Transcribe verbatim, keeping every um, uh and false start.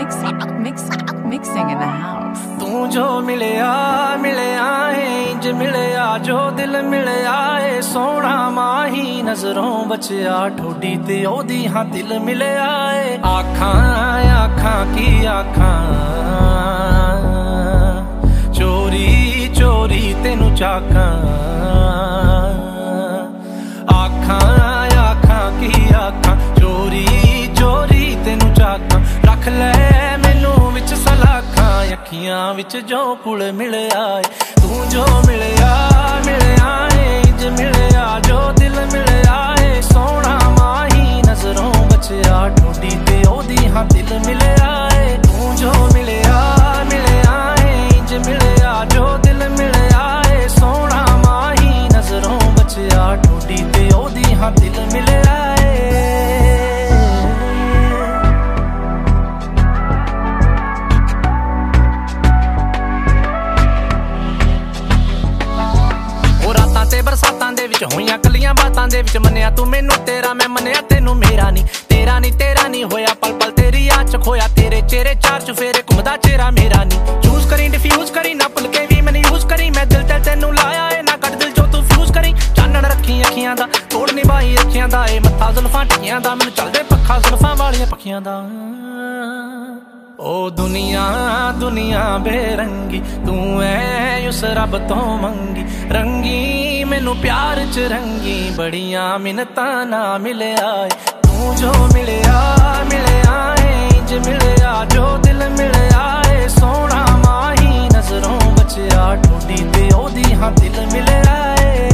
mix, mix, mixing in the house. तू जो मिलया मिलया है इंज मिलया जो दिल मिलया है सोना माही नजरों बचिया ठोडी ते ओदी हाँ दिल मिलया है आखां आखां की आखां चोरी चोरी तेनू चाकां आखां आखां की आखां चोरी चोरी तेनू चाकां रख ले मैनू विच सलाखां अखियां विच जो पुल मिलया तू जो मिलया मिलया है इंज मिलया जो दिल मिलया है सोना माही नजरों बचिया ठोडी ते ओदी हाँ दिल मिलया है तू जो मिलया मिलया है इंज मिलया जो दिल मिलया है सोना माही नजरों बचिया ठोडी ते ओदी हाँ दिल मिलया है ते बरसातां दे विच होईयां कलियां बातां दे विच मन्निया तू मैनू तेरा मैं मन्निया तेनू मेरा नी तेरा नी तेरा नी होया पल पल तेरी याद च खोया तेरे चेहरे चार चुफेरे घुमदा चेहरा मेरा नी चूज करी डिफ्यूज करी ना भुल के भी मैनू यूज करी मैं दिल ते तेनू लाया है ना कट दिल जो तू फ्यूज करी चानण रखी अखियां दा तोड़ निभाई अखियां दा ए मत्था जुल्फां टिकियां दा मैनू चलदे पक्खा जुल्फां वालियां पखियां दा ओ दुनिया दुनिया बेरंगी तू है उस रब तो मंगी रंगी मैनू प्यार च रंगी बड़ियां मिन्नतां ना मिलया तू जो मिलया मिलया है इंज मिलया जो दिल मिलया है सोना माही नजरों बचिया ठोडी ते ओदी हाँ दिल मिलया है